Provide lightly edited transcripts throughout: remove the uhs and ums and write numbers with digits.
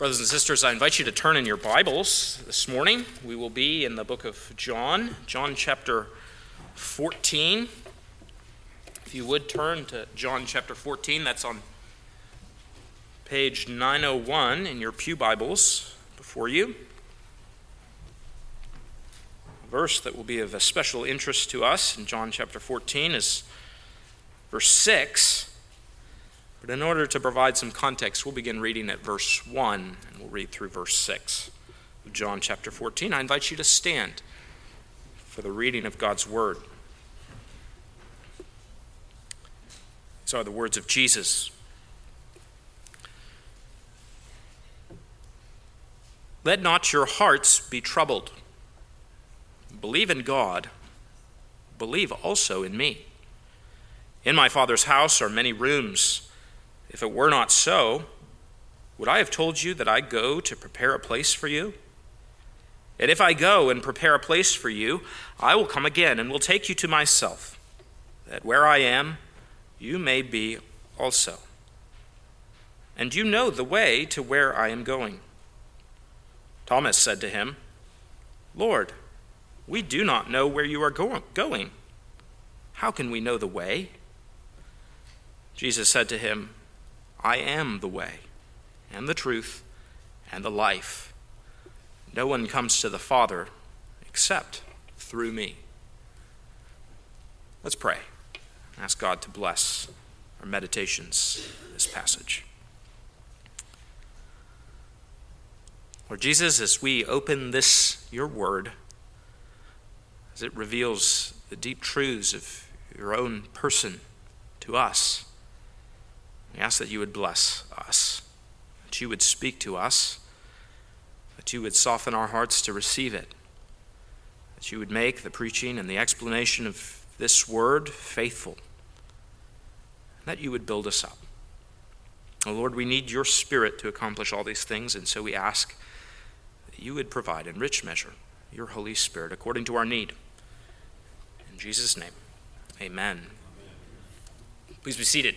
Brothers and sisters, I invite you to turn in your Bibles this morning. We will be in the book of John chapter 14. If you would turn to John chapter 14, that's on page 901 in your pew Bibles before you. A verse that will be of a special interest to us in John chapter 14 is verse 6. But in order to provide some context, we'll begin reading at verse 1, and we'll read through verse 6 of John chapter 14. I invite you to stand for the reading of God's word. These are the words of Jesus. Let not your hearts be troubled. Believe in God. Believe also in me. In my Father's house are many rooms. If it were not so, would I have told you that I go to prepare a place for you? And if I go and prepare a place for you, I will come again and will take you to myself, that where I am, you may be also. And you know the way to where I am going. Thomas said to him, Lord, we do not know where you are going. How can we know the way? Jesus said to him, I am the way, and the truth, and the life. No one comes to the Father except through me. Let's pray. Ask God to bless our meditations in this passage. Lord Jesus, as we open this, your word, as it reveals the deep truths of your own person to us, we ask that you would bless us, that you would speak to us, that you would soften our hearts to receive it, that you would make the preaching and the explanation of this word faithful, and that you would build us up. Oh Lord, we need your Spirit to accomplish all these things, and so we ask that you would provide in rich measure your Holy Spirit according to our need. In Jesus' name, amen. Please be seated.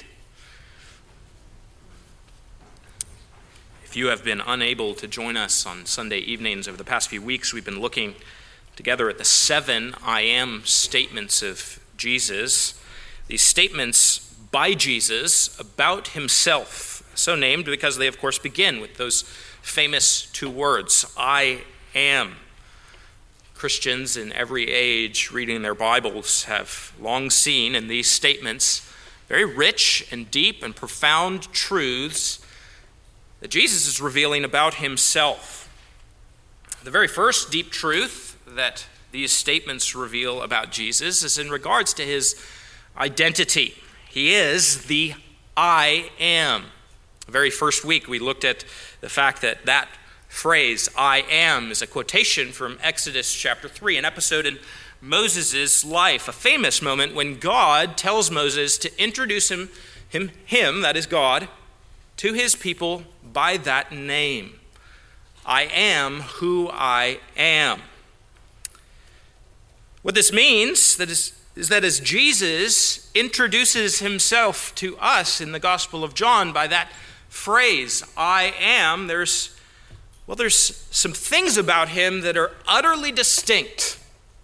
If you have been unable to join us on Sunday evenings over the past few weeks, we've been looking together at the 7 I am statements of Jesus. These statements by Jesus about himself, so named because they, of course, begin with those famous 2 words, I am. Christians in every age reading their Bibles have long seen in these statements very rich and deep and profound truths that Jesus is revealing about himself. The very first deep truth that these statements reveal about Jesus is in regards to his identity. He is the I am. The very first week we looked at the fact that that phrase, I am, is a quotation from Exodus chapter 3, an episode in Moses' life, a famous moment when God tells Moses to introduce him, that is God, to his people by that name. I am who I am. What this means is that as Jesus introduces himself to us in the Gospel of John by that phrase, I am, there's some things about him that are utterly distinct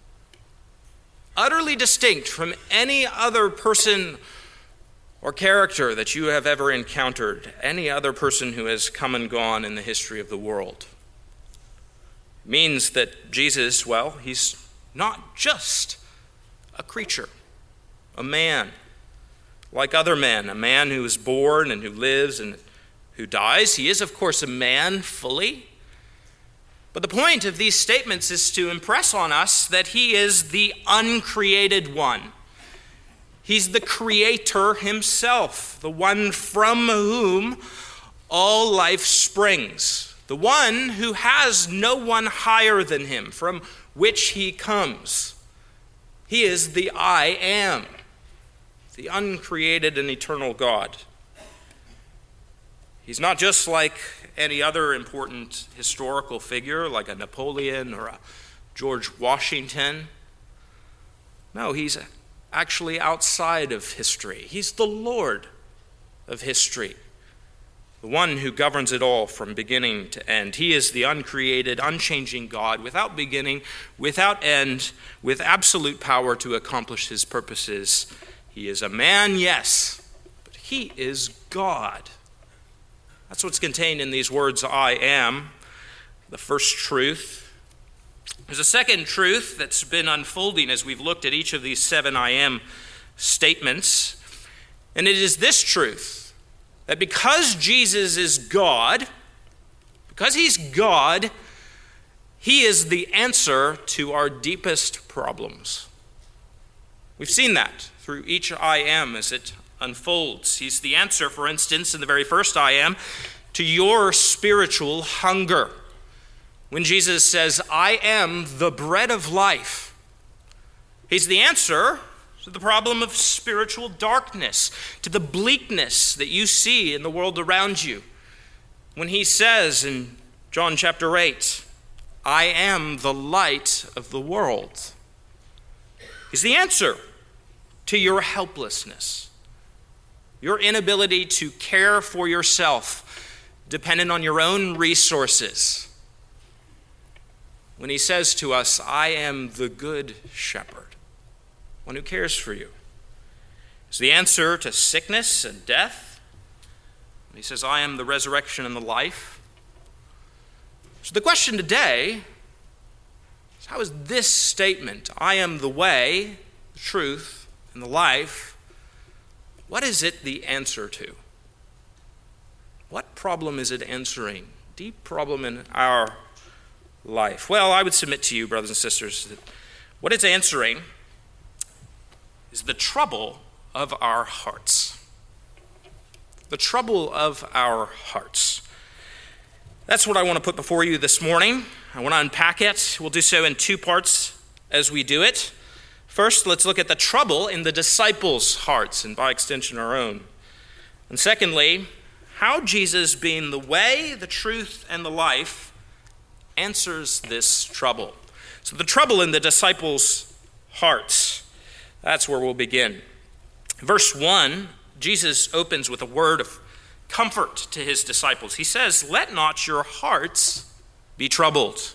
from any other person or character that you have ever encountered, any other person who has come and gone in the history of the world. It means that Jesus, he's not just a creature, a man, like other men, a man who is born and who lives and who dies. He is, of course, a man fully. But the point of these statements is to impress on us that he is the uncreated one. He's the creator himself, the one from whom all life springs, the one who has no one higher than him, from which he comes. He is the I am, the uncreated and eternal God. He's not just like any other important historical figure, like a Napoleon or a George Washington. No, he's actually outside of history. He's the Lord of history. the one who governs it all from beginning to end. He is the uncreated, unchanging God, without beginning, without end, with absolute power to accomplish his purposes. He is a man, yes, but he is God. That's what's contained in these words, I am, the first truth. There's a second truth that's been unfolding as we've looked at each of these 7 I am statements, and it is this truth, that because Jesus is God, because he's God, he is the answer to our deepest problems. We've seen that through each I am as it unfolds. He's the answer, for instance, in the very first I am, to your spiritual hunger. When Jesus says, I am the bread of life, he's the answer to the problem of spiritual darkness, to the bleakness that you see in the world around you. When he says in John chapter 8, I am the light of the world. He's the answer to your helplessness, your inability to care for yourself, dependent on your own resources. When he says to us, I am the good shepherd, one who cares for you. It's the answer to sickness and death. He says, I am the resurrection and the life. So the question today is, how is this statement, I am the way, the truth, and the life, what is it the answer to? What problem is it answering? Deep problem in our life. Well, I would submit to you, brothers and sisters, that what it's answering is the trouble of our hearts. The trouble of our hearts. That's what I want to put before you this morning. I want to unpack it. We'll do so in 2 parts as we do it. First, let's look at the trouble in the disciples' hearts, and by extension our own. And secondly, how Jesus, being the way, the truth, and the life, answers this trouble. So the trouble in the disciples' hearts. That's where we'll begin. Verse 1, Jesus opens with a word of comfort to his disciples. He says, let not your hearts be troubled.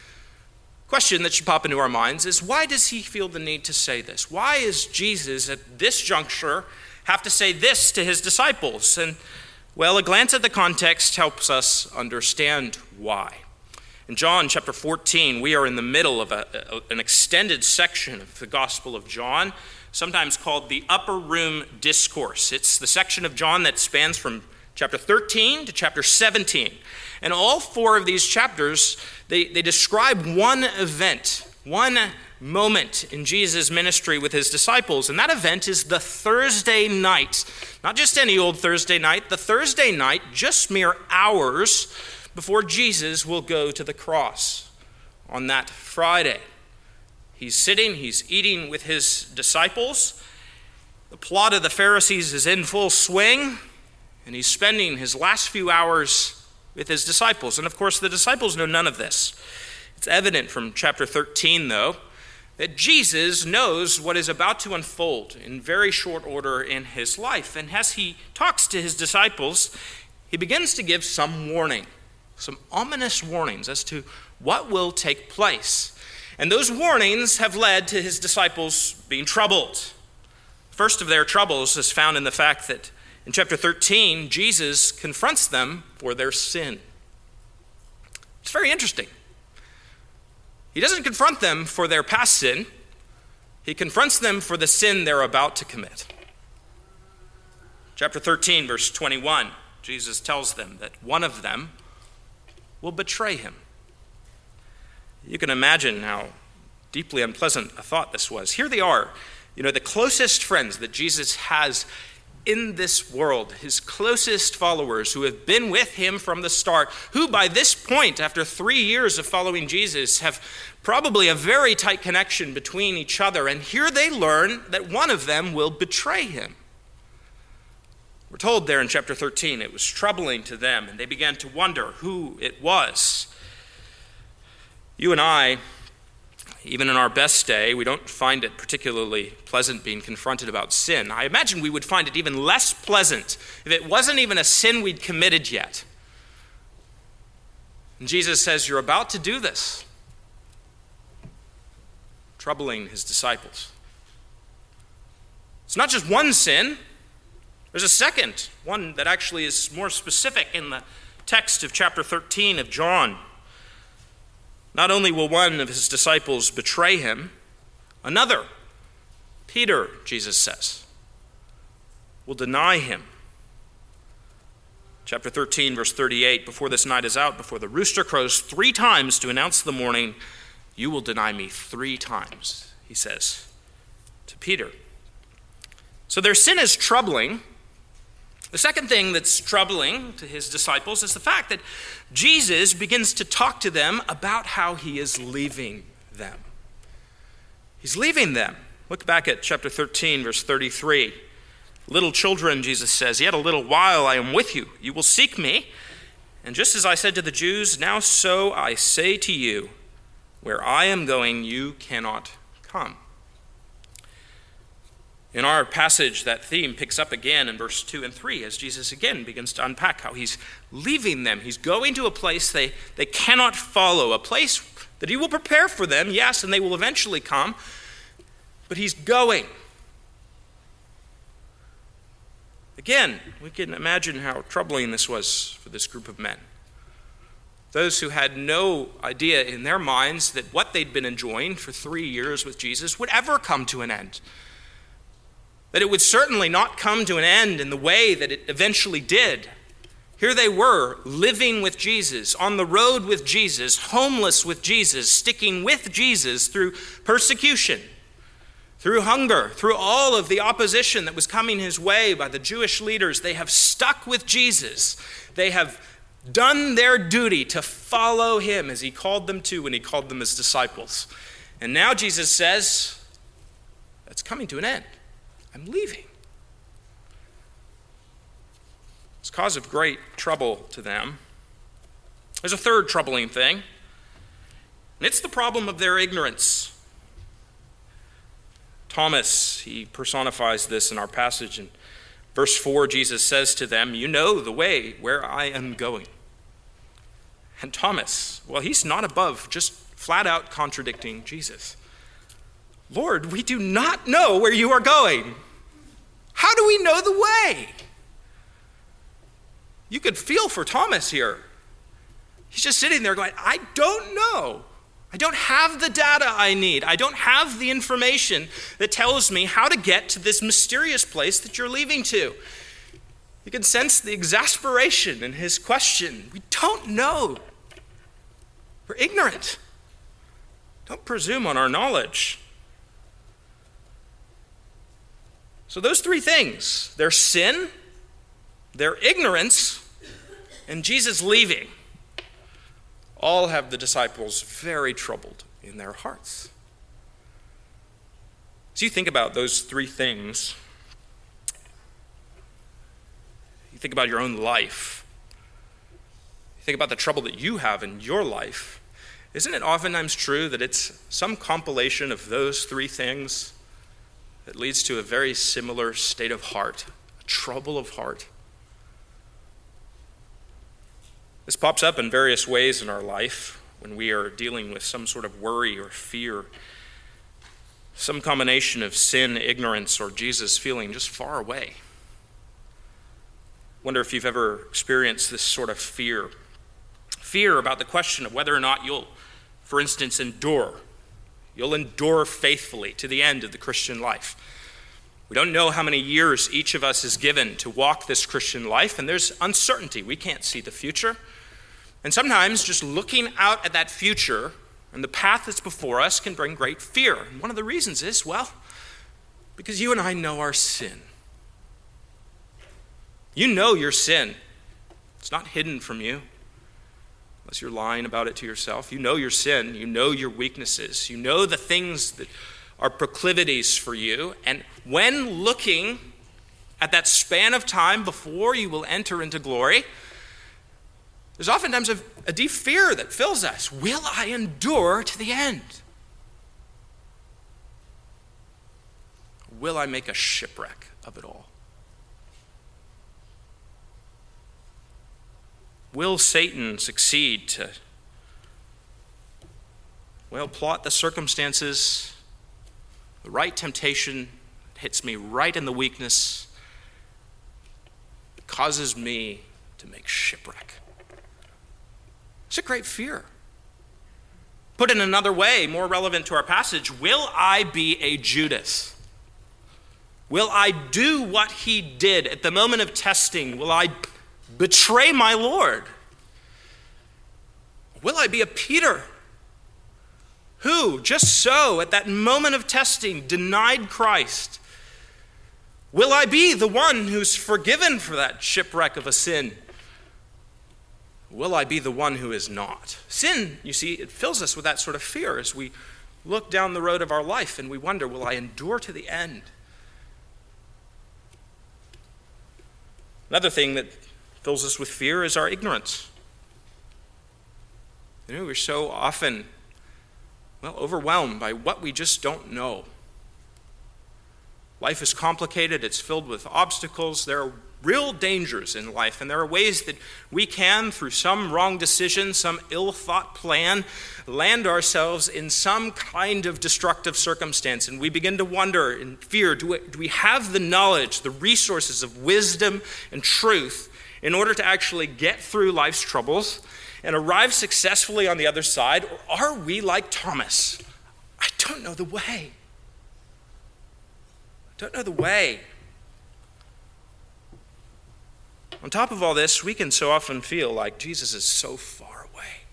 Question that should pop into our minds is, why does he feel the need to say this? Why is Jesus at this juncture have to say this to his disciples? And well, a glance at the context helps us understand why. In John chapter 14, we are in the middle of an extended section of the Gospel of John, sometimes called the Upper Room Discourse. It's the section of John that spans from chapter 13 to chapter 17. And all 4 of these chapters, they describe one event, one moment in Jesus' ministry with his disciples. And that event is the Thursday night. Not just any old Thursday night, the Thursday night, just mere hours before Jesus will go to the cross on that Friday. He's sitting, he's eating with his disciples. The plot of the Pharisees is in full swing, and he's spending his last few hours with his disciples. And of course, the disciples know none of this. It's evident from chapter 13, though, that Jesus knows what is about to unfold in very short order in his life. And as he talks to his disciples, he begins to give some warning. Some ominous warnings as to what will take place. And those warnings have led to his disciples being troubled. First of their troubles is found in the fact that in chapter 13, Jesus confronts them for their sin. It's very interesting. He doesn't confront them for their past sin. He confronts them for the sin they're about to commit. Chapter 13, verse 21, Jesus tells them that one of them will betray him. You can imagine how deeply unpleasant a thought this was. Here they are, the closest friends that Jesus has in this world, his closest followers who have been with him from the start, who by this point, after 3 years of following Jesus, have probably a very tight connection between each other. And here they learn that one of them will betray him. We're told there in chapter 13, it was troubling to them, and they began to wonder who it was. You and I Even in our best day, we don't find it particularly pleasant being confronted about sin. I imagine we would find it even less pleasant if it wasn't even a sin we'd committed yet. And Jesus says, you're about to do this, troubling his disciples. It's not just one sin. There's a second, one that actually is more specific in the text of chapter 13 of John. Not only will one of his disciples betray him, another, Peter, Jesus says, will deny him. Chapter 13, verse 38, before this night is out, before the rooster crows 3 times to announce the morning, you will deny me 3 times, he says to Peter. So their sin is troubling. The second thing that's troubling to his disciples is the fact that Jesus begins to talk to them about how he is leaving them. He's leaving them. Look back at chapter 13, verse 33. Little children, Jesus says, yet a little while I am with you. You will seek me. And just as I said to the Jews, now so I say to you, where I am going, you cannot come. In our passage, that theme picks up again in verse 2 and 3 as Jesus again begins to unpack how he's leaving them. He's going to a place they cannot follow, a place that he will prepare for them, yes, and they will eventually come, but he's going. Again, we can imagine how troubling this was for this group of men. Those who had no idea in their minds that what they'd been enjoying for 3 years with Jesus would ever come to an end. That it would certainly not come to an end in the way that it eventually did. Here they were, living with Jesus, on the road with Jesus, homeless with Jesus, sticking with Jesus through persecution, through hunger, through all of the opposition that was coming his way by the Jewish leaders. They have stuck with Jesus. They have done their duty to follow him as he called them to when he called them his disciples. And now Jesus says, that's coming to an end. I'm leaving. It's cause of great trouble to them. There's a third troubling thing, and it's the problem of their ignorance. Thomas, he personifies this in our passage. In verse 4, Jesus says to them, you know the way where I am going. And Thomas, well, he's not above just flat out contradicting Jesus. Lord, we do not know where you are going. How do we know the way? You could feel for Thomas here. He's just sitting there going, I don't know. I don't have the data I need. I don't have the information that tells me how to get to this mysterious place that you're leaving to. You can sense the exasperation in his question. We don't know. We're ignorant. Don't presume on our knowledge. So those 3 things, their sin, their ignorance, and Jesus leaving, all have the disciples very troubled in their hearts. As you think about those 3 things, you think about your own life, you think about the trouble that you have in your life, isn't it oftentimes true that it's some compilation of those 3 things that leads to a very similar state of heart, a trouble of heart? This pops up in various ways in our life when we are dealing with some sort of worry or fear, some combination of sin, ignorance, or Jesus feeling just far away. Wonder if you've ever experienced this sort of fear. Fear about the question of whether or not you'll, for instance, endure. You'll endure faithfully to the end of the Christian life. We don't know how many years each of us is given to walk this Christian life, and there's uncertainty. We can't see the future. And sometimes just looking out at that future and the path that's before us can bring great fear. And one of the reasons is, well, because you and I know our sin. You know your sin. It's not hidden from you, unless you're lying about it to yourself. You know your sin. You know your weaknesses. You know the things that are proclivities for you. And when looking at that span of time before you will enter into glory, there's oftentimes a deep fear that fills us. Will I endure to the end? will I make a shipwreck of it all? Will Satan succeed to, plot the circumstances, the right temptation hits me right in the weakness, causes me to make shipwreck? It's a great fear. Put in another way, more relevant to our passage, will I be a Judas? Will I do what he did at the moment of testing? Will I betray my Lord? Will I be a Peter who, just so, at that moment of testing, denied Christ? Will I be the one who's forgiven for that shipwreck of a sin? Will I be the one who is not? Sin, you see, it fills us with that sort of fear as we look down the road of our life and we wonder, will I endure to the end? Another thing that fills us with fear is our ignorance. We're so often, overwhelmed by what we just don't know. Life is complicated. It's filled with obstacles. There are real dangers in life, and there are ways that we can, through some wrong decision, some ill-thought plan, land ourselves in some kind of destructive circumstance. And we begin to wonder in fear, do we have the knowledge, the resources of wisdom and truth in order to actually get through life's troubles and arrive successfully on the other side? Or are we like Thomas? I don't know the way. I don't know the way. On top of all this, we can so often feel like Jesus is so far away.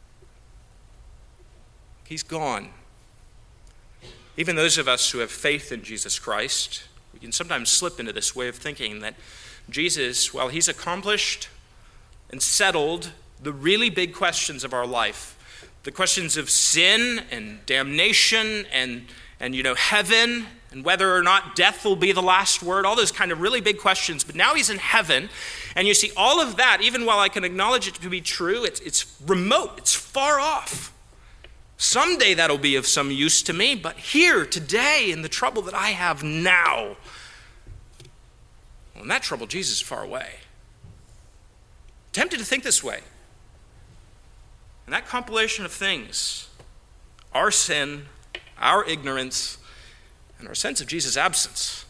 He's gone. Even those of us who have faith in Jesus Christ, we can sometimes slip into this way of thinking that Jesus, while he's accomplished and settled the really big questions of our life, the questions of sin and damnation and heaven, and whether or not death will be the last word, all those kind of really big questions. But now he's in heaven, and you see all of that, even while I can acknowledge it to be true, it's remote, it's far off. Someday that'll be of some use to me, but here, today, in the trouble that I have now, in that trouble, Jesus is far away. Tempted to think this way. And that compilation of things, our sin, our ignorance, and our sense of Jesus' absence,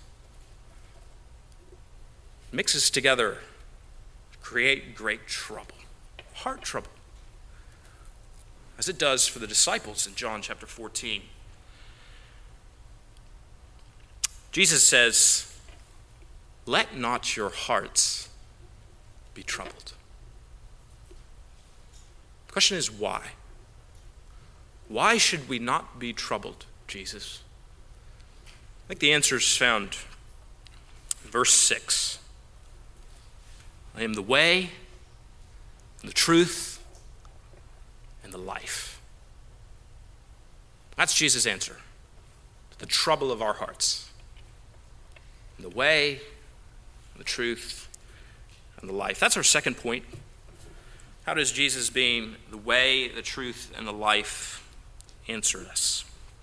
mixes together to create great trouble, heart trouble, as it does for the disciples in John chapter 14. Jesus says, "Let not your hearts be troubled." The question is why? Why should we not be troubled, Jesus? I think the answer is found in verse 6. I am the way, and the truth, and the life. That's Jesus' answer to the trouble of our hearts. The way, the truth, and the life. That's our second point. How does Jesus, being the way, the truth, and the life, answer us?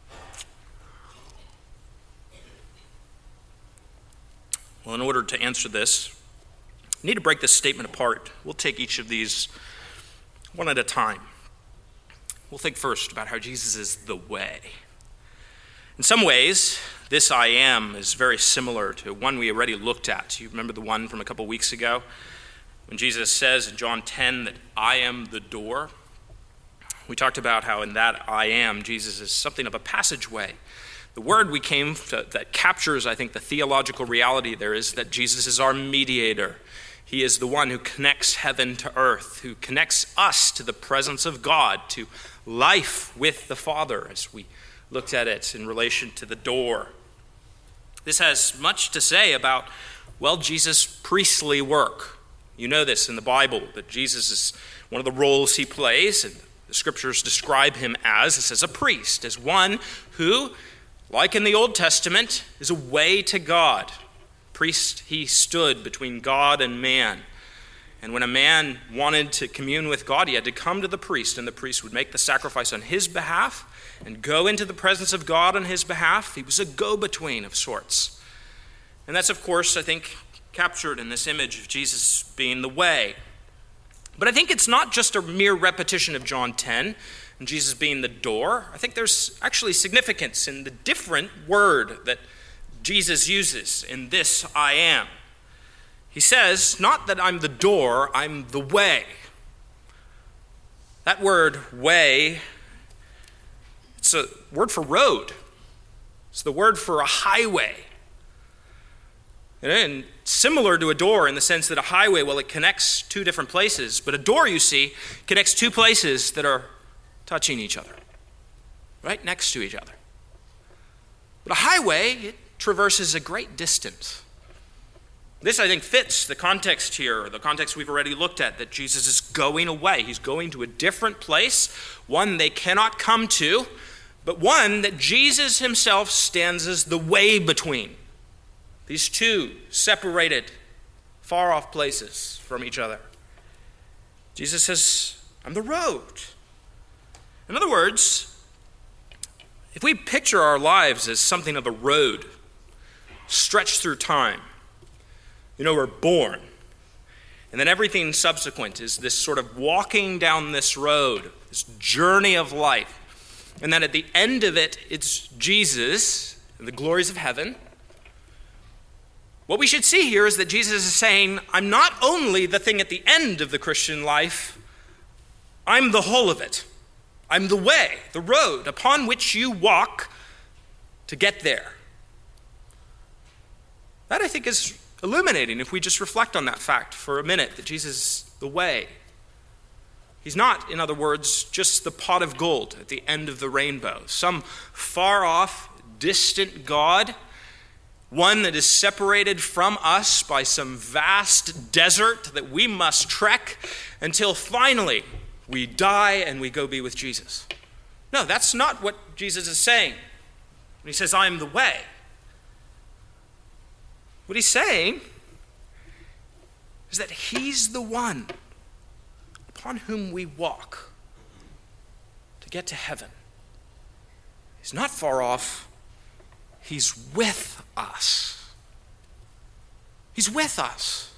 Well, in order to answer this, we need to break this statement apart. We'll take each of these one at a time. We'll think first about how Jesus is the way. In some ways, this I am is very similar to one we already looked at. You remember the one from a couple weeks ago? When Jesus says in John 10 that I am the door. We talked about how in that I am, Jesus is something of a passageway. The word we came to that captures, I think, the theological reality there is that Jesus is our mediator. He is the one who connects heaven to earth, who connects us to the presence of God, to life with the Father, as we looked at it in relation to the door. This has much to say about, Jesus' priestly work. You know this in the Bible, that Jesus is one of the roles he plays, and the scriptures describe him as a priest, as one who, like in the Old Testament, is a way to God. Priest, he stood between God and man. And when a man wanted to commune with God, he had to come to the priest, and the priest would make the sacrifice on his behalf and go into the presence of God on his behalf. He was a go-between of sorts. And that's, of course, I think, captured in this image of Jesus being the way. But I think it's not just a mere repetition of John 10 and Jesus being the door. I think there's actually significance in the different word that Jesus uses in this I am. He says, not that I'm the door, I'm the way. That word way, it's a word for road. It's the word for a highway. And similar to a door in the sense that a highway, well, it connects two different places. But a door, you see, connects two places that are touching each other, right next to each other. But a highway, it traverses a great distance. This, I think, fits the context here, the context we've already looked at, that Jesus is going away. He's going to a different place, one they cannot come to, but one that Jesus himself stands as the way between. These two separated, far-off places from each other. Jesus says, I'm the road. In other words, if we picture our lives as something of a road stretched through time, we're born, and then everything subsequent is this sort of walking down this road, this journey of life, and then at the end of it, it's Jesus and the glories of heaven. What we should see here is that Jesus is saying, I'm not only the thing at the end of the Christian life, I'm the whole of it. I'm the way, the road upon which you walk to get there. That, I think, is illuminating if we just reflect on that fact for a minute, that Jesus is the way. He's not, in other words, just the pot of gold at the end of the rainbow, some far-off, distant God, one that is separated from us by some vast desert that we must trek until finally we die and we go be with Jesus. No, that's not what Jesus is saying when he says, I am the way. What he's saying is that he's the one upon whom we walk to get to heaven. He's not far off. He's with us. He's with us.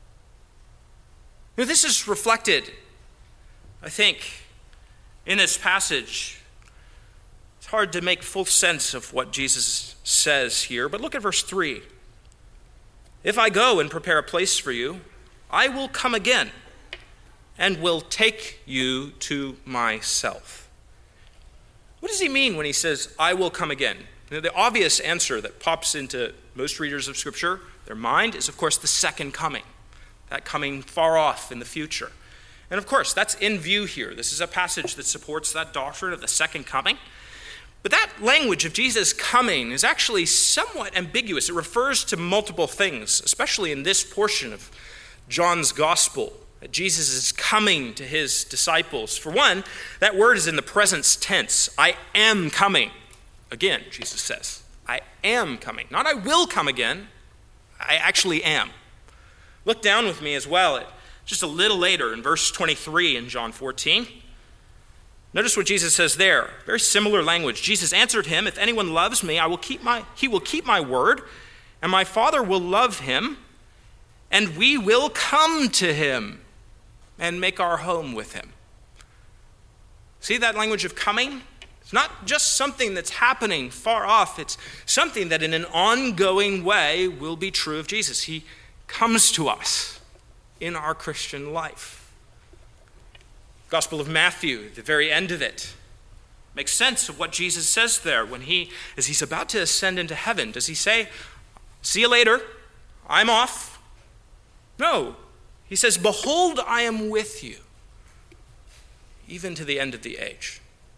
This is reflected, I think, in this passage. It's hard to make full sense of what Jesus says here, but look at verse 3. If I go and prepare a place for you, I will come again and will take you to myself. What does he mean when he says, I will come again? The obvious answer that pops into most readers of Scripture, their mind, is, of course, the second coming, that coming far off in the future. And, of course, that's in view here. This is a passage that supports that doctrine of the second coming. But that language of Jesus coming is actually somewhat ambiguous. It refers to multiple things, especially in this portion of John's gospel, that Jesus is coming to his disciples. For one, that word is in the present tense. I am coming. Again, Jesus says, I am coming. Not I will come again. I actually am. Look down with me as well at just a little later in verse 23 in John 14. Notice what Jesus says there. Very similar language. Jesus answered him, if anyone loves me, he will keep my word, and my Father will love him, and we will come to him and make our home with him. See that language of coming? It's not just something that's happening far off. It's something that in an ongoing way will be true of Jesus. He comes to us in our Christian life. Gospel of Matthew, the very end of it, makes sense of what Jesus says there when as he's about to ascend into heaven. Does he say, see you later, I'm off? No. He says, behold, I am with you, even to the end of the age.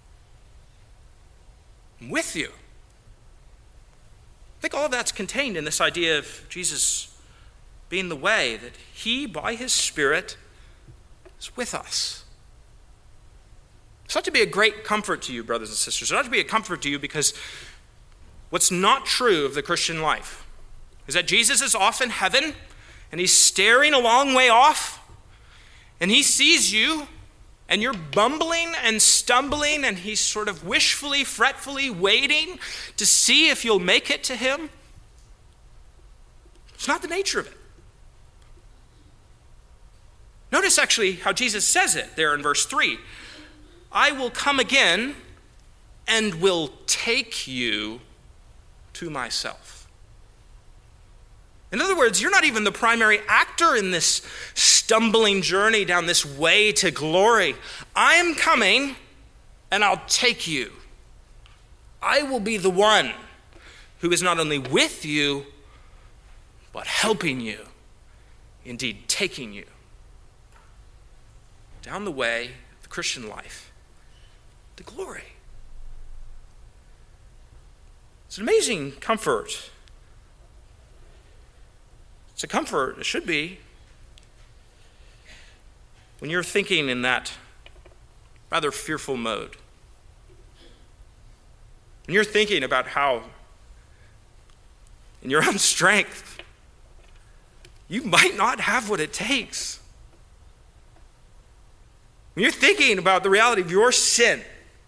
I'm with you. I think all of that's contained in this idea of Jesus being the way, that he, by his Spirit, is with us. It ought to be a great comfort to you, brothers and sisters. It ought to be a comfort to you because what's not true of the Christian life is that Jesus is off in heaven and he's staring a long way off And he sees you, and you're bumbling and stumbling, and he's sort of wishfully, fretfully waiting to see if you'll make it to him. It's not the nature of it. Notice actually how Jesus says it there in verse 3. I will come again and will take you to myself. In other words, you're not even the primary actor in this stumbling journey down this way to glory. I am coming and I'll take you. I will be the one who is not only with you, but helping you, indeed taking you down the way of the Christian life to glory. It's an amazing comfort. It's a comfort, it should be, when you're thinking in that rather fearful mode. When you're thinking about how, in your own strength, you might not have what it takes. When you're thinking about the reality of your sin,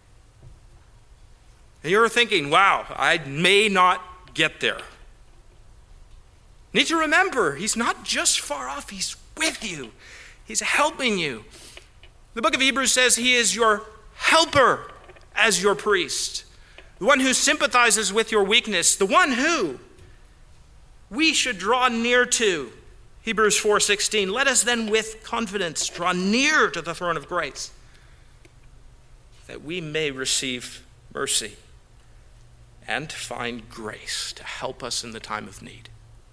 and you're thinking, wow, I may not get there. You need to remember, he's not just far off, he's with you. He's helping you. The book of Hebrews says he is your helper as your priest, the one who sympathizes with your weakness, the one who we should draw near to. Hebrews 4:16, let us then with confidence draw near to the throne of grace, that we may receive mercy and find grace to help us in the time of need.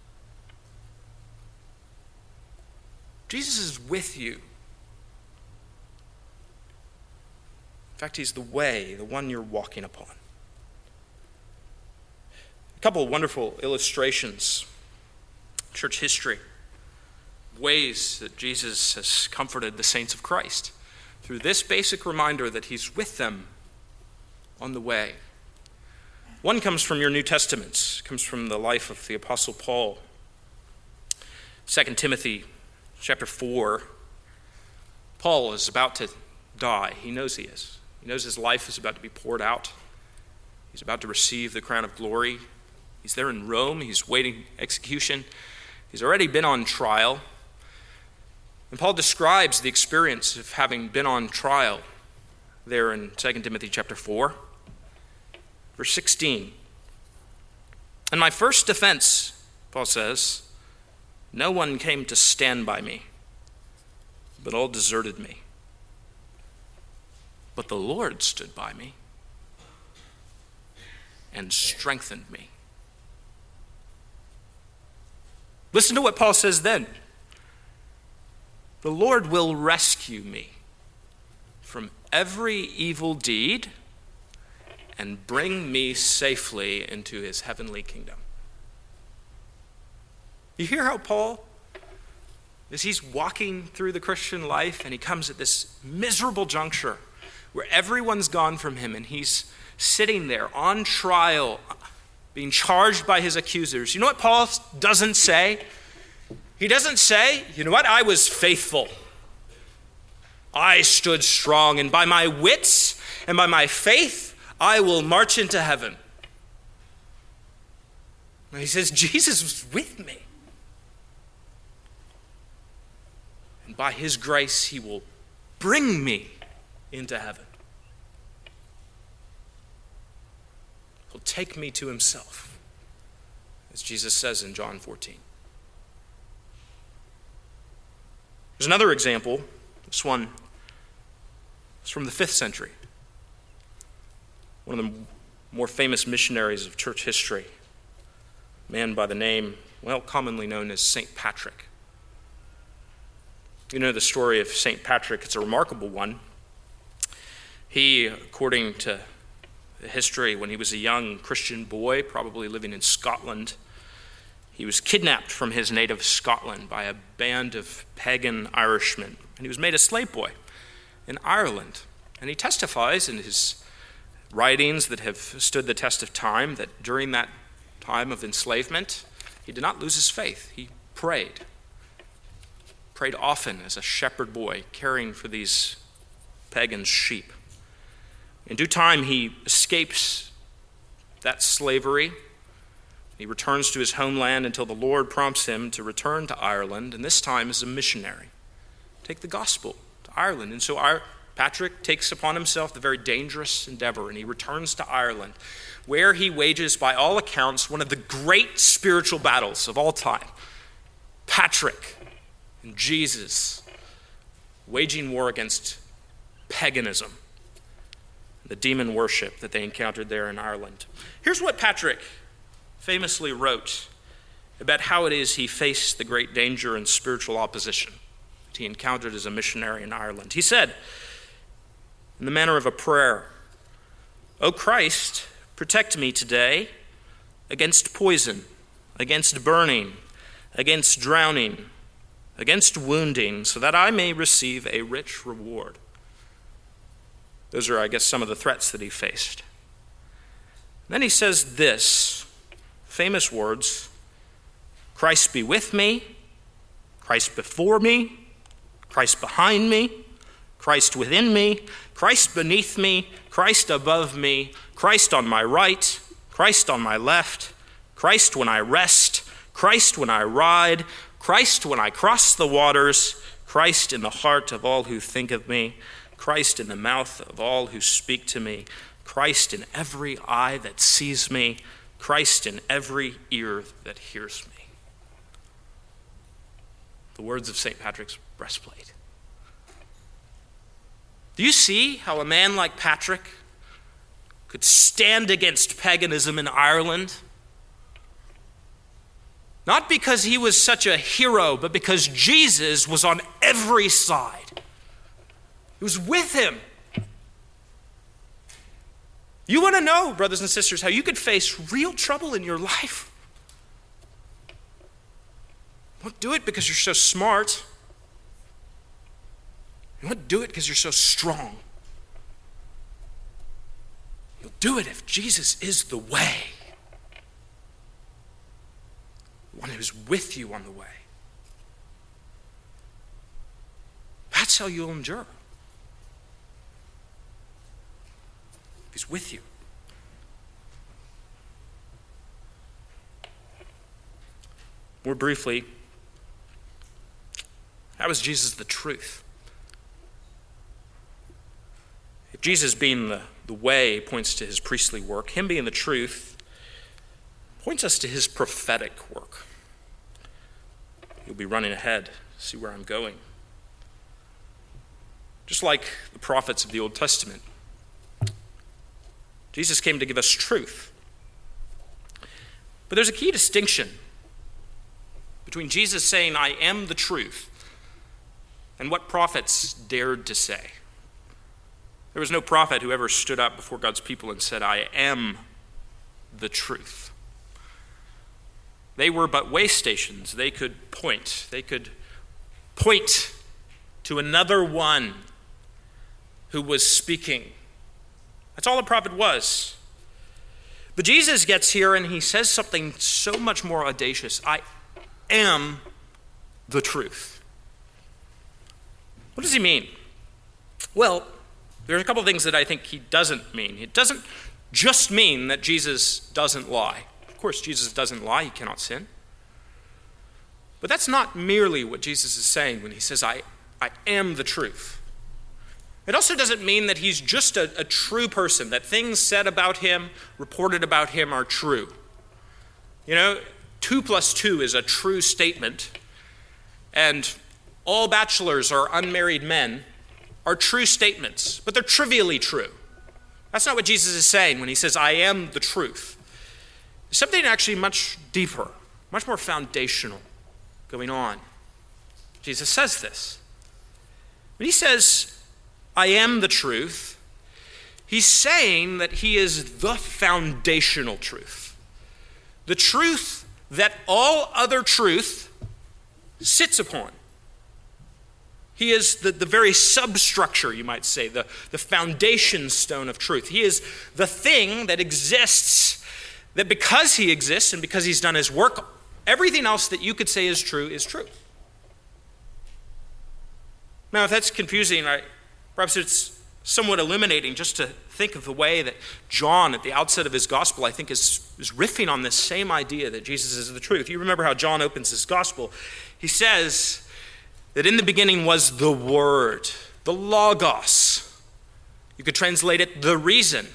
Jesus is with you. In fact, he's the way, the one you're walking upon. A couple of wonderful illustrations, church history, ways that Jesus has comforted the saints of Christ through this basic reminder that he's with them on the way. One comes from your New Testaments, comes from the life of the Apostle Paul. 2 Timothy chapter 4, Paul is about to die. He knows he is. He knows his life is about to be poured out. He's about to receive the crown of glory. He's there in Rome. He's waiting execution. He's already been on trial. And Paul describes the experience of having been on trial there in 2 Timothy chapter 4, verse 16. And my first defense, Paul says, no one came to stand by me, but all deserted me. But the Lord stood by me and strengthened me. Listen to what Paul says then. The Lord will rescue me from every evil deed and bring me safely into his heavenly kingdom. You hear how Paul, as he's walking through the Christian life and he comes at this miserable juncture where everyone's gone from him and he's sitting there on trial, being charged by his accusers. You know what Paul doesn't say? He doesn't say, you know what, I was faithful. I stood strong, and by my wits and by my faith, I will march into heaven. And he says, Jesus was with me. And by his grace, he will bring me into heaven. He'll take me to himself, as Jesus says in John 14. There's another example. This one is from the 5th century. One of the more famous missionaries of church history, a man by the name, well, commonly known as St. Patrick. You know the story of St. Patrick. It's a remarkable one. He, according to the history, when he was a young Christian boy, probably living in Scotland, he was kidnapped from his native Scotland by a band of pagan Irishmen, and he was made a slave boy in Ireland. And he testifies in his writings that have stood the test of time that during that time of enslavement, he did not lose his faith. He prayed. prayed often as a shepherd boy, caring for these pagan sheep. In due time, he escapes that slavery. He returns to his homeland until the Lord prompts him to return to Ireland, and this time as a missionary. Take the gospel to Ireland. And so Patrick takes upon himself the very dangerous endeavor, and he returns to Ireland, where he wages, by all accounts, one of the great spiritual battles of all time. Patrick and Jesus waging war against paganism, the demon worship that they encountered there in Ireland. Here's what Patrick famously wrote about how it is he faced the great danger and spiritual opposition that he encountered as a missionary in Ireland. He said, in the manner of a prayer, "O Christ, protect me today against poison, against burning, against drowning, against wounding, so that I may receive a rich reward." Those are, I guess, some of the threats that he faced. Then he says this, famous words, "Christ be with me, Christ before me, Christ behind me, Christ within me, Christ beneath me, Christ above me, Christ on my right, Christ on my left, Christ when I rest, Christ when I ride, Christ when I cross the waters, Christ in the heart of all who think of me, Christ in the mouth of all who speak to me, Christ in every eye that sees me, Christ in every ear that hears me." The words of St. Patrick's breastplate. Do you see how a man like Patrick could stand against paganism in Ireland? Not because he was such a hero, but because Jesus was on every side. He was with him. You want to know, brothers and sisters, how you could face real trouble in your life? Don't do it because you're so smart. You won't do it because you're so strong. You'll do it if Jesus is the way, the one who's with you on the way. That's how you'll endure. He's with you. More briefly, how is Jesus the truth? If Jesus being the way points to his priestly work, him being the truth points us to his prophetic work. You'll be running ahead, see where I'm going. Just like the prophets of the Old Testament, Jesus came to give us truth. But there's a key distinction between Jesus saying, "I am the truth," and what prophets dared to say. There was no prophet who ever stood up before God's people and said, "I am the truth." They were but way stations. They could point. They could point to another one who was speaking. That's all a prophet was. But Jesus gets here and he says something so much more audacious. "I am the truth." What does he mean? Well, there's a couple of things that I think he doesn't mean. It doesn't just mean that Jesus doesn't lie. Of course, Jesus doesn't lie. He cannot sin. But that's not merely what Jesus is saying when he says, I am the truth. It also doesn't mean that he's just a true person, that things said about him, reported about him are true. 2 + 2 is a true statement, and all bachelors or unmarried men are true statements, but they're trivially true. That's not what Jesus is saying when he says, "I am the truth." There's something actually much deeper, much more foundational going on. Jesus says this. When he says, "I am the truth," he's saying that he is the foundational truth. The truth that all other truth sits upon. He is the very substructure, you might say, the foundation stone of truth. He is the thing that exists, that because he exists and because he's done his work, everything else that you could say is true is true. Now, if that's confusing, perhaps it's somewhat illuminating just to think of the way that John, at the outset of his gospel, I think is riffing on this same idea that Jesus is the truth. You remember how John opens his gospel. He says that in the beginning was the Word, the Logos. You could translate it the reason.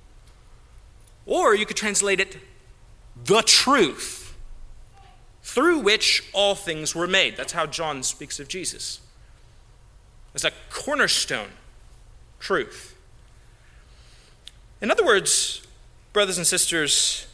Or you could translate it the truth, through which all things were made. That's how John speaks of Jesus, as a cornerstone truth. In other words, brothers and sisters,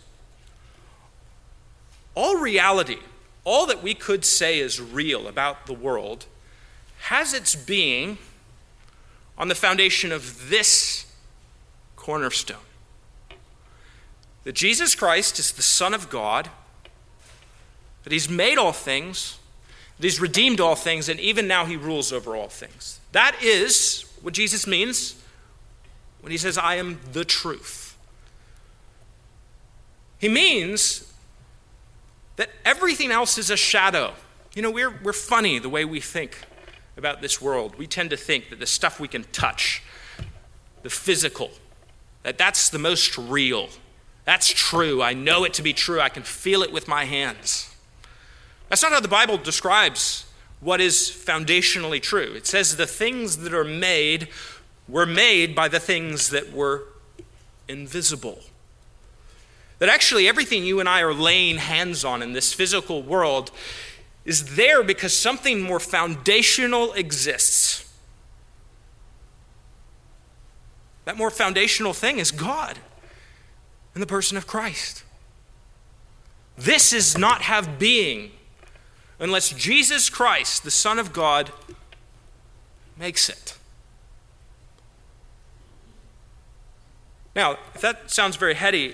all reality, all that we could say is real about the world, has its being on the foundation of this cornerstone. That Jesus Christ is the Son of God, that he's made all things, that he's redeemed all things, and even now he rules over all things. That is what Jesus means when he says, I am the truth. He means that everything else is a shadow. You know, we're funny the way we think about this world. We tend to think that the stuff we can touch, the physical, that's the most real. That's true. I know it to be true. I can feel it with my hands. That's not how the Bible describes what is foundationally true. It says the things that are made were made by the things that were invisible. That actually everything you and I are laying hands on in this physical world is there because something more foundational exists. That more foundational thing is God in the person of Christ. This does not have being unless Jesus Christ, the Son of God, makes it. Now, if that sounds very heady,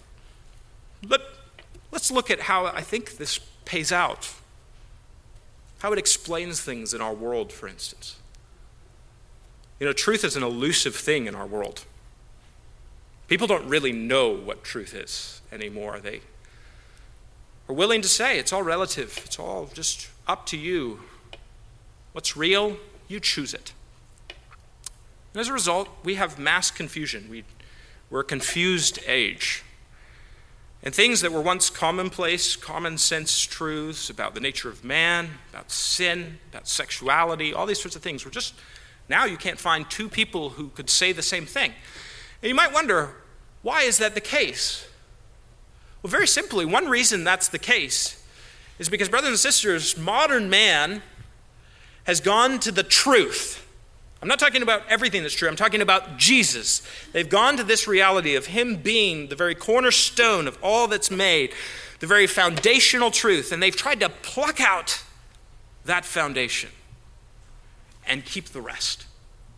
let's look at how I think this pays out. How it explains things in our world, for instance. You know, truth is an elusive thing in our world. People don't really know what truth is anymore. They are willing to say it's all relative. It's all just up to you. What's real, you choose it. And as a result, we have mass confusion. We're a confused age. And things that were once commonplace, common sense truths about the nature of man, about sin, about sexuality, all these sorts of things, now you can't find two people who could say the same thing. And you might wonder, why is that the case? Well, very simply, one reason that's the case is because, brothers and sisters, modern man has gone to the truth. I'm not talking about everything that's true. I'm talking about Jesus. They've gone to this reality of him being the very cornerstone of all that's made, the very foundational truth, and they've tried to pluck out that foundation and keep the rest.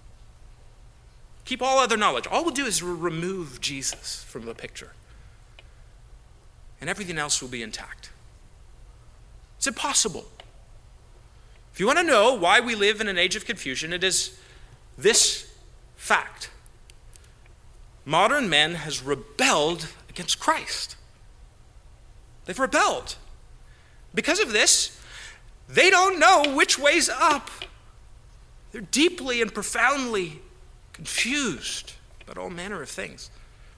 Keep all other knowledge. All we'll do is remove Jesus from the picture, and everything else will be intact. It's impossible. If you want to know why we live in an age of confusion, it is this fact. Modern men has rebelled against Christ. They've rebelled. Because of this, they don't know which way's up. They're deeply and profoundly confused about all manner of things.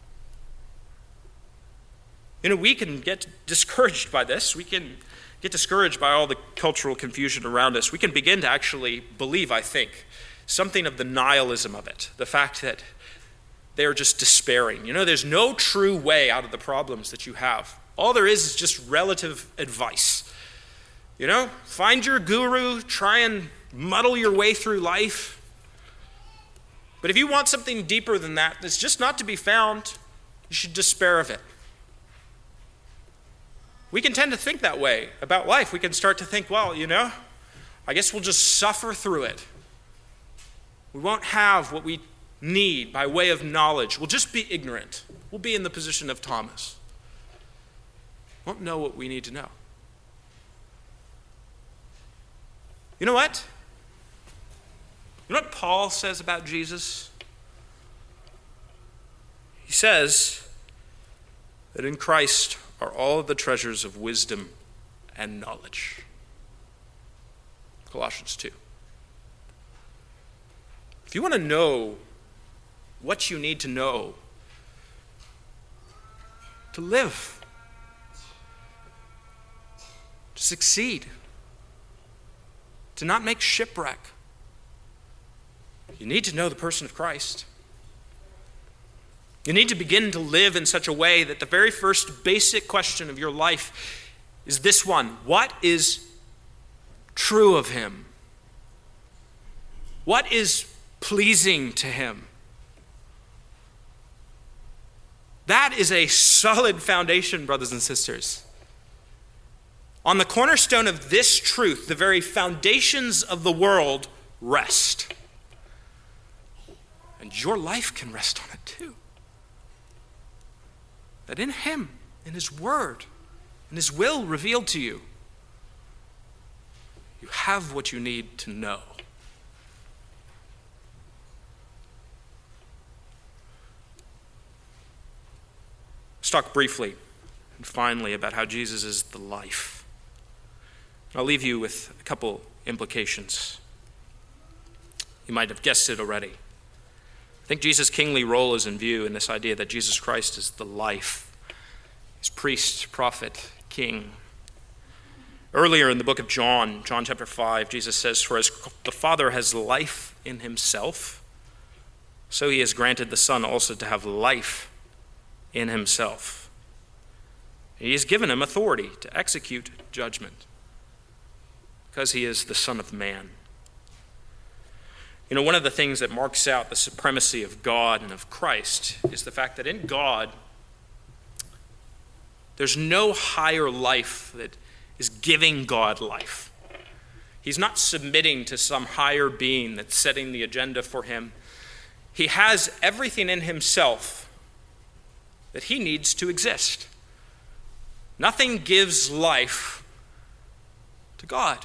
You know, we can get discouraged by this. We can get discouraged by all the cultural confusion around us. We can begin to actually believe, I think, something of the nihilism of it, the fact that they're just despairing. You know, there's no true way out of the problems that you have. All there is just relative advice. You know, find your guru, try and muddle your way through life. But if you want something deeper than that, that's just not to be found, you should despair of it. We can tend to think that way about life. We can start to think, well, you know, I guess we'll just suffer through it. We won't have what we need by way of knowledge. We'll just be ignorant. We'll be in the position of Thomas. Won't know what we need to know. You know what? You know what Paul says about Jesus? He says that in Christ are all of the treasures of wisdom and knowledge. Colossians 2. If you want to know what you need to know to live, to succeed, to not make shipwreck, you need to know the person of Christ. You need to begin to live in such a way that the very first basic question of your life is this one: what is true of him? What is pleasing to him? That is a solid foundation, brothers and sisters. On the cornerstone of this truth, the very foundations of the world rest. And your life can rest on it too. That in him, in his word, in his will revealed to you, you have what you need to know. Let's talk briefly and finally about how Jesus is the life. I'll leave you with a couple implications. You might have guessed it already. I think Jesus' kingly role is in view in this idea that Jesus Christ is the life. He's priest, prophet, king. Earlier in the book of John chapter 5, Jesus says, "For as the Father has life in himself, so he has granted the Son also to have life in himself. He has given him authority to execute judgment, because he is the Son of Man." You know, one of the things that marks out the supremacy of God and of Christ is the fact that in God, there's no higher life that is giving God life. He's not submitting to some higher being that's setting the agenda for him. He has everything in himself that he needs to exist. Nothing gives life to God.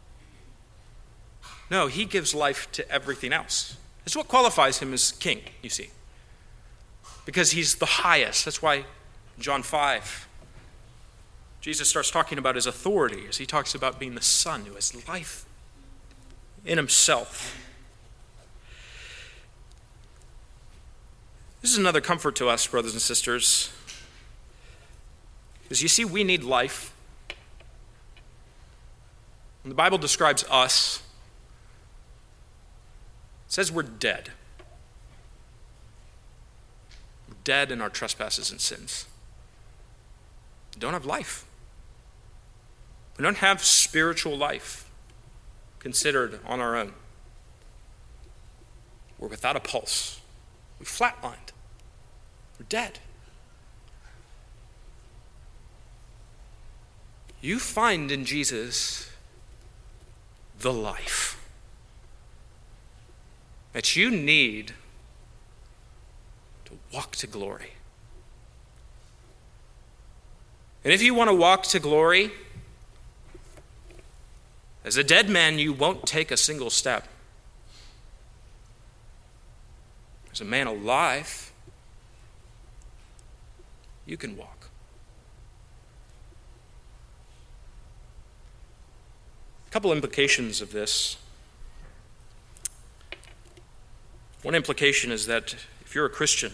No, he gives life to everything else. It's what qualifies him as king, you see. Because he's the highest. That's why in John 5, Jesus starts talking about his authority as he talks about being the Son who has life in himself. This is another comfort to us, brothers and sisters. Because you see, we need life. When the Bible describes us, it says we're dead. We're dead in our trespasses and sins. We don't have life. We don't have spiritual life considered on our own. We're without a pulse. We're flatlined. We're dead. You find in Jesus the life that you need to walk to glory. And if you want to walk to glory, as a dead man, you won't take a single step. As a man alive, you can walk. A couple implications of this. One implication is that if you're a Christian,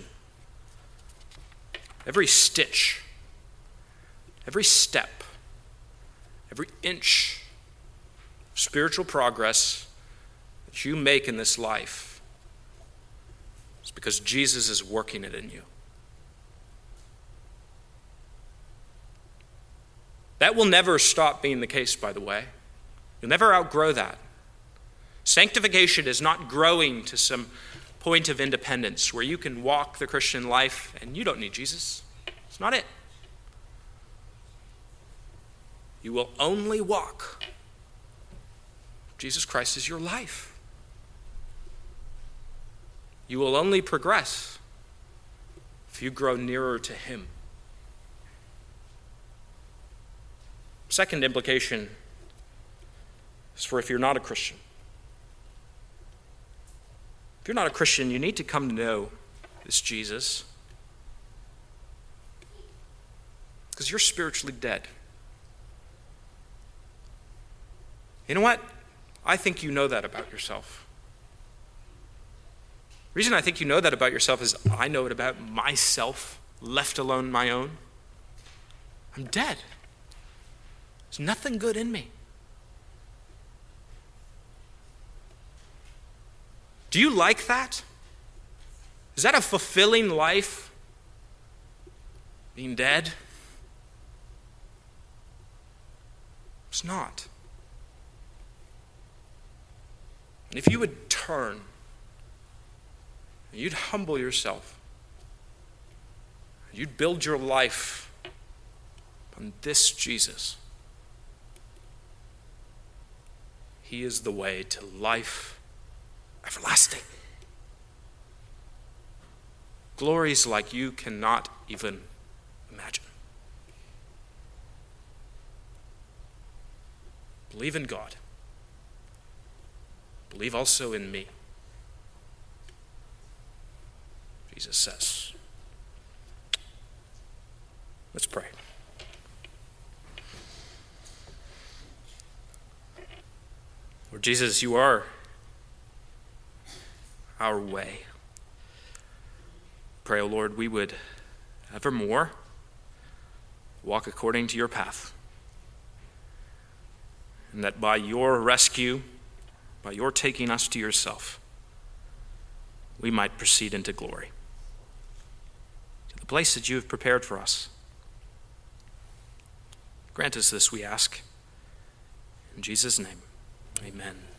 every stitch, every step, every inch of spiritual progress that you make in this life is because Jesus is working it in you. That will never stop being the case, by the way. You'll never outgrow that. Sanctification is not growing to some point of independence where you can walk the Christian life and you don't need Jesus. It's not it. You will only walk. Jesus Christ is your life. You will only progress if you grow nearer to him. Second implication is for if you're not a Christian. If you're not a Christian, you need to come to know this Jesus because you're spiritually dead. You know what? I think you know that about yourself. The reason I think you know that about yourself is I know it about myself, left alone my own. I'm dead. There's nothing good in me. Do you like that? Is that a fulfilling life? Being dead? It's not. And if you would turn, you'd humble yourself, you'd build your life on this Jesus. He is the way to life everlasting. Glories like you cannot even imagine. Believe in God. Believe also in me, Jesus says. Let's pray. Lord Jesus, you are our way. Pray, O Lord, we would evermore walk according to your path, and that by your rescue, by your taking us to yourself, we might proceed into glory, to the place that you have prepared for us. Grant us this, we ask. In Jesus' name, amen.